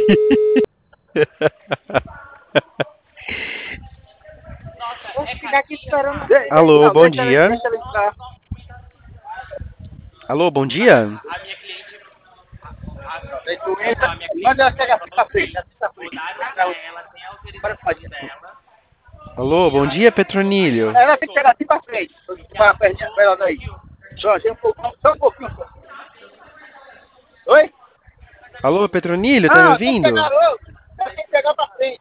Vou ficar aqui esperando. Alô, bom Deixa ele, dia. deixa ele entrar. Alô, bom dia. Aí tu entra, manda ela chegar assim pra frente, assim pra frente. Agora pode. Alô, bom dia, Petronílio. Ela tem que chegar assim pra frente. Para a perninha pra ela daí. Só, tem um pouquinho, só um pouquinho só. Oi? Alô, Petronílio, tá me Ah, tem que ouvindo? pegar logo. Tem que pegar pra frente.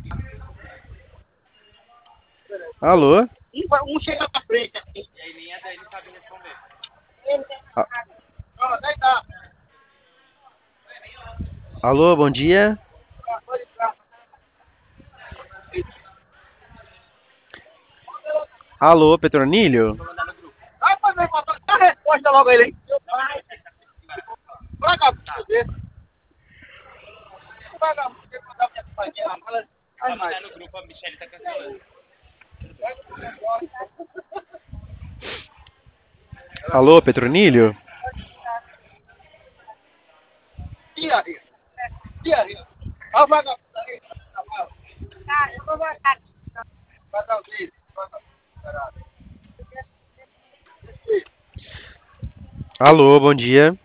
Alô? Um chega pra frente assim. A- Ó, daí tá. Alô, bom dia. Pode entrar. Alô, Petronílio. Vai fazer a resposta logo a ele aí. Vagabundo desse. Vagabundo que mandar minha companhia na mala. Ai, mais. No grupo a Michelle tá cancelando. Alô, Petronílio. Diarreia. Diarreia. Olha o vagabundo aí. Tá, eu vou botar aqui. Vai dar o dedo. Alô, bom dia.